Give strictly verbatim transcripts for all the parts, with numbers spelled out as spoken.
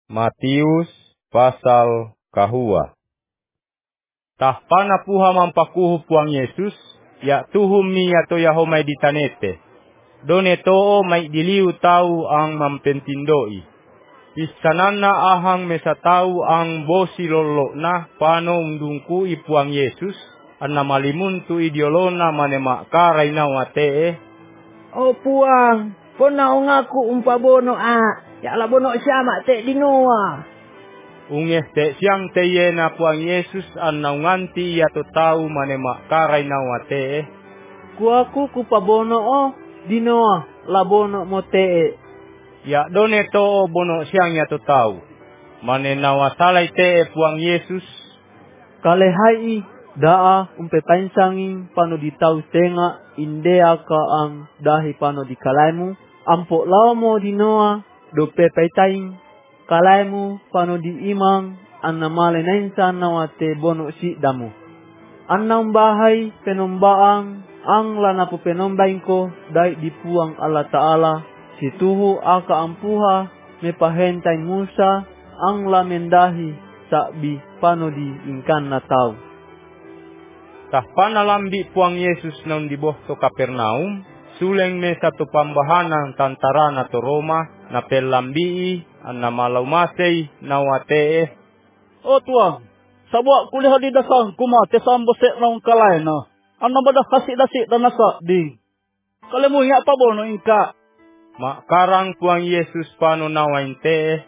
Matius pasal kahua. Tahpana puha mampakuhu puang Yesus, ya tuhum mi ato yahomay ditanete. Done too may diliu tau ang mampentindoi. Isanana ahang mesatau ang bosi lolo na pano undungku ipuang Yesus, anna malimuntu idiolona manemakaray na watee. O puang, pona ngaku umpabono a, ya la bono siya te dinoa. Ungeh te siyang teye na puang Yesus anna nganti yato tau manemakaray na watee. Kuaku kupabono o, dinoa, labono mo te. Ya done to bono siyang yato tau. Manenawasalay te puang Yesus. Kalehai daa umpe painsangin pano di tau tenga indea ka ang dahi pano di kalaimu. Ampo lao mo dinoa dope paitain kalaimu pano di imang anna male nainsan nawate bono si damu. Annang bahay penombaang ang lanapu penombain ko dai dipuang Allah Ta'ala. Situhu aka ampuha mepahentain Musa ang lamendahi sakbi pano di ingkan na tau. Tahpana lambi puang Yesus naun di bohto Kapernaum, suleng me satu pambahanang tantara na to Roma, na pelambii, anna malau masay, na watee. O tuang, sabwa kuliah di dasang kumate sambo se naung kalay na, anna badah kasih dasik dan nasak di. Kalemu ingat pa bono ingka. Makarang puang Yesus pano nawain tee.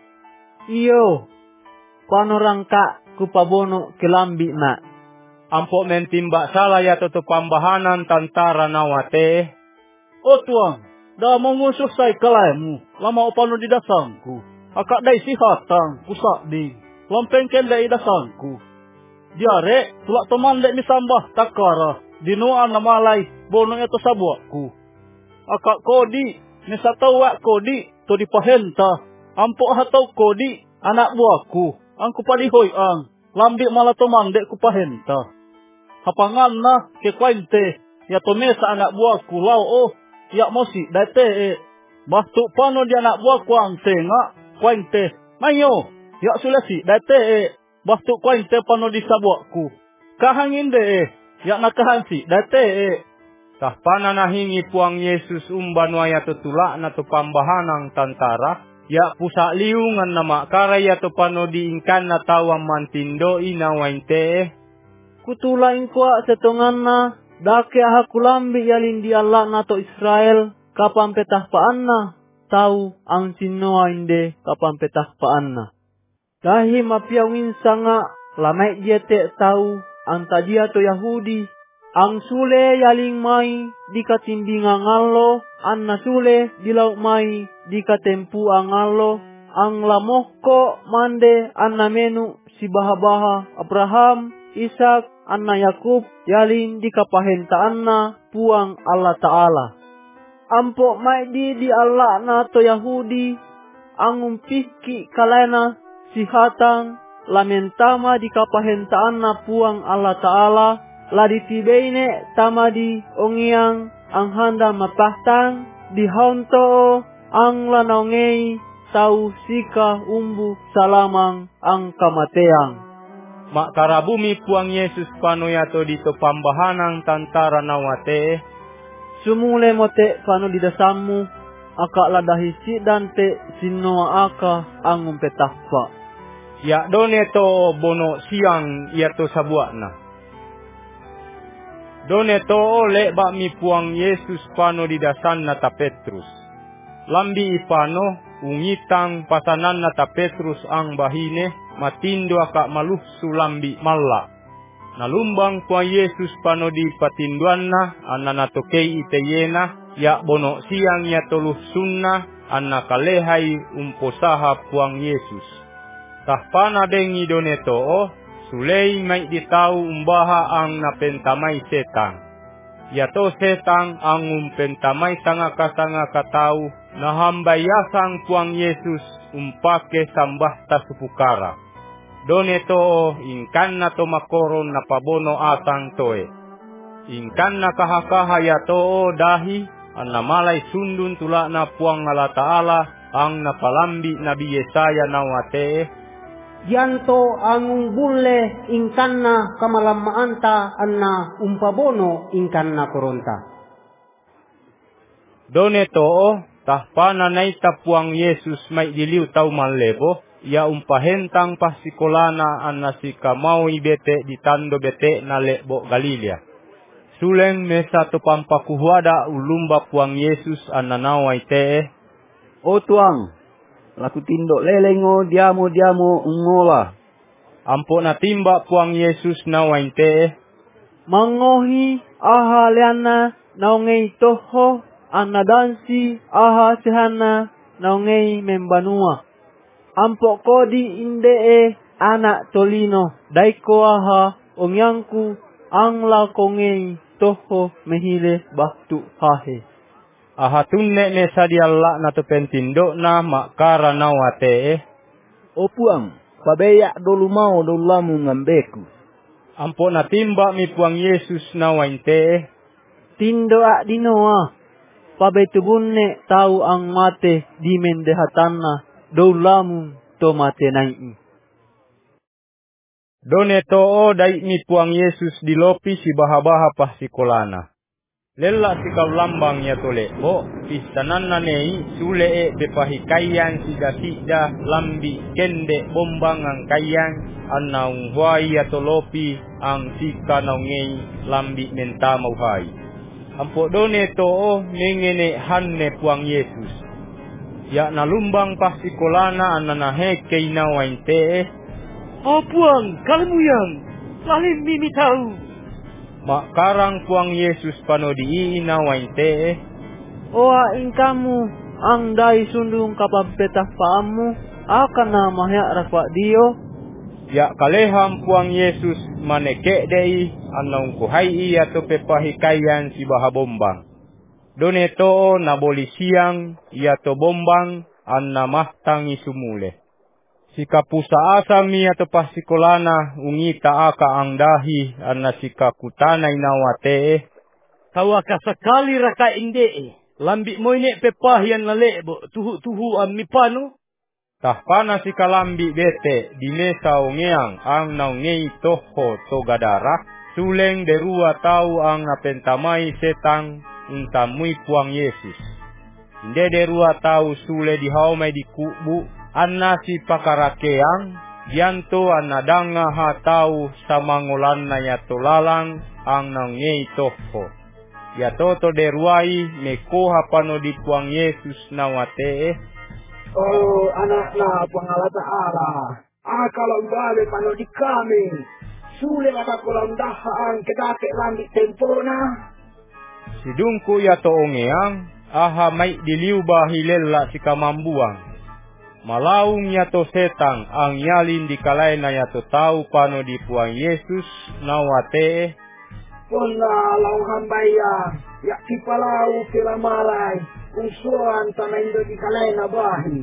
Iyo, pano rangka kupabono kelambi na. Ampo mentimba salah ya toto pambahanan tantara nawate. O tuang, dah mengusuh say kalaymu, lama opano di dasangku. Akak dai sihatang kusak di, lampengken dai dasangku. Diare, tulak teman dek misambah takara, dinuan namalay, bono ito sabuakku. Akak kodi, nisatawak kodi, to dipahenta. Ampo hatau kodi, anak buahku, angku palihoy ang, lambi malah teman dek kupahenta. Hapangan na ke kwainte, ya tomesa anak buahku lau oh, ya mosi date e. Bahtu pano dia anak buahku ang tenga, kwainte, mayo, ya sulasi date e. Bahtu kwainte pano di sabuahku. Kahangin de e, ya nakahansi date e. Tahpana nahingi puang Yesus umban waya tutula na to pambahanang tantara, ya pusa liungan na makaray ato pano diingkan na tawang mantindo inawain tee. Kutulain kwa setongan na, dake aha kulambi yalin di Allah na to Israel, kapan petahpaan na, tau ang sinoa inde kapan petahpaan na. Dahi mapiawin sanga, lamay dia te tau, ang tadia to Yahudi, ang sule yaling mai di katimbingang allo, ang nasule dilaw mai di katempu ang allo, ang lamokko mande ang namenu si baha-baha Abraham, Ishak, anna Yakub, yalin di kapahentaan na puang Allah Ta'ala. Ampo may di di Allah na to Yahudi, ang umpiki kalena si hatang, lamentama di kapahentaan na puang Allah Ta'ala, laditibeine tama di ongiang, ang handa mapahtang, di haunto ang lanaungay, tau sika umbu salamang ang kamateang. Makarabumi puang Yesus pano yato dito pambahanang tantara nawate. Sumule mo te pano didasammu, aka ladahisi dan te sinoa aka ang umpetakpa. Ya done to bono siang yato sabuak na. Done to ole bak mi puang Yesus pano didasan na ta Petrus. Lambi ipano ungitang pasanan na ta Petrus ang bahine, matindo akak maluh sulambi malla. Nalumbang puang Yesus pano di patinduan na, anna natokei iteyena, ya bono siang ya toluh sunna, anna kalehai umposaha puang Yesus. Tahpana dengi done too, sulei may ditau umbaha ang napentamay setang. Yato setang ang umpentamay sanga-kasanga katau, na hambayasang puang Yesus umpake sambah ta supukara. Done to ingkan na to makoron na pabono atang toe. Ingkan na kahakaha ya to dahi, an namalay sundun tula na puang Allah Ta'ala, ang napalambi Nabi Yesaya nawate, Yanto ang bulle ingkanna kamalamaanta anna umpabono ingkanna koronta. Done too, tahpana nay tapuang Yesus may diliw tau manlebo, ya umpahentang pasikolana anna si kamawi bete ditando bete na lebo Galilea. Suleng mesa to pampakuhuada ulumba puang Yesus ananaway tee, O tuang, laku tindok lelengo diamo diamo ngola. ampo na timba puang Yesus naway tee, Mangohi aha leana naungay toho anadansi aha sehana naungay membanua. Ampo ko di inde e anak tolino daiko aha ongyangku ang lakongay toho mehile baktu hahe. aha tunne ne sadialla na to pentindo na makara nawate, O puang, pabeyak dolu mau dolu lamu ngambeku. ampo na timba mi puang Yesus naway tee, Tindo ak dinoa. Pabe tubunne tahu ang mate di mendehatanna doulamu to mate nai. Done too dai mi puang Yesus dilopi si baha-baha pasikolana. Lella si lambang ya tole bo pistanan na nei sule e bepahikayan si dasida lambi kende bombang ang kayan anaung huai ya tolopi ang sika naungei lambi menta mauhai. Ampo done too mengene hanne puang Yesus. Ya nalumbang pasikolana anana heke inawain tee. Oh puang, kalmu yang lalim mimi tahu. Makarang puang Yesus pano diinawain tee. Oa ingkamu ang dai sundung kapampetah paamu akan namanya rakwa dio. Ya kaleham puang Yesus maneke dei anong kuhai iya to pepahikayan si baha bombang. Done to naboli siang iya to bombang anna mahtang isumule. Si kapusa asam iya to pasikolana ungita aka ang dahi anna si kakutana inawate. Tawaka sekali raka inde. Lambi mo ini pepahian lalebo tuhu-tuhu amipano. Tahpana si kalambi bete di mesa ongeang ang naungei toho to gadara. Suleng derua tau ang napentamai setang untamui puang Yesus. Inde derua tau sule dihaumai di kubu anna si pakarakeang. Dianto anadanga ha tau samangolanna ya tolalang ang naungei toho. Ya toto deruai mekoha pano di puang Yesus nawate. Oh, anaklah pengalat Allah. Ah, kalau balik pano di kami. Sulit ada kolam dahan kedake lambi tempona. Sidungku ya toongeang, aha may diliw bahilella si kamambuang. Malaung ya to setang ang yalin di kalay na ya to tau pano di puang Yesus nawate. Pona lau hambaya, ya kipalau kiramalay, usuan tanah indo di kalay na bahi.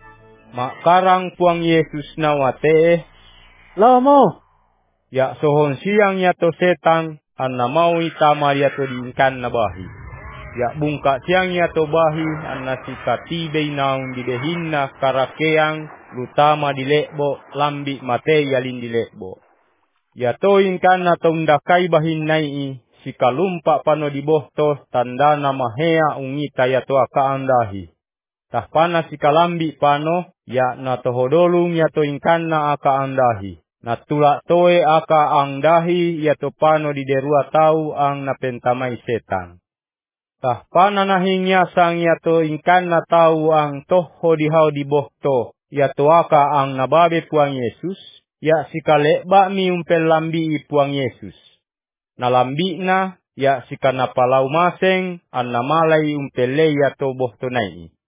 Makarang puang Yesus nawate. Lamo. Ya sohon siang ya to setang an namawi tamar ya to diingkan na bahi. Ya bungka siang ya to bahi an nasikatibay naung didehinna karakeang lutama dilekbo lambi mate yalin dilekbo. Ya toin kana tondakay bahin nai si kalumpa pano dibohto tanda na mahea ungita ya to akaandahi. Tahpana si kalambi pano ya natohodolung ya toin kana akaandahi. Natula toe aka angdahi ya to pano di derua tau ang napentamay setang. Tahpana nahingya sang ya to inkan na tau ang toho dihaw dibohto ya to aka ang nababe puang Yesus. Ya si kalekba mi umpel lambi puang Yesus. Nalambi na ya si kanapalau maseng an namalay umpele ya to bohto nai.